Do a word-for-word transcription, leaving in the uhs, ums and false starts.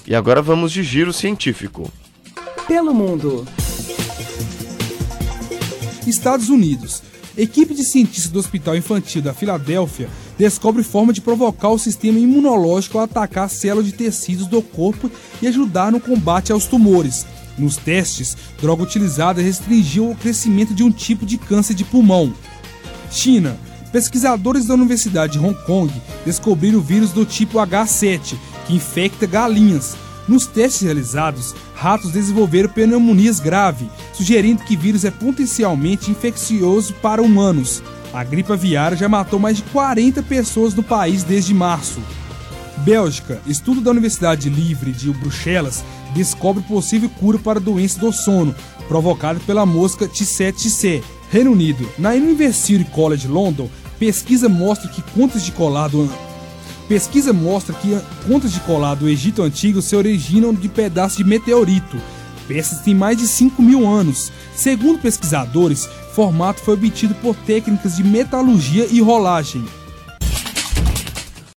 E agora vamos de giro científico. Pelo mundo. Estados Unidos. Equipe de cientistas do Hospital Infantil da Filadélfia descobre forma de provocar o sistema imunológico a atacar células de tecidos do corpo e ajudar no combate aos tumores. Nos testes, droga utilizada restringiu o crescimento de um tipo de câncer de pulmão. China. Pesquisadores da Universidade de Hong Kong descobriram o vírus do tipo agá sete, que infecta galinhas. Nos testes realizados, ratos desenvolveram pneumonias graves, sugerindo que o vírus é potencialmente infeccioso para humanos. A gripe aviária já matou mais de quarenta pessoas no país desde março. Bélgica. Estudo da Universidade Livre de Bruxelas descobre possível cura para a doença do sono, provocada pela mosca Tsetse. Reino Unido. Na University College London, pesquisa mostra que contos de colar do Pesquisa mostra que contos de colar do Egito Antigo se originam de pedaços de meteorito. Peças têm mais de cinco mil anos. Segundo pesquisadores, o formato foi obtido por técnicas de metalurgia e rolagem.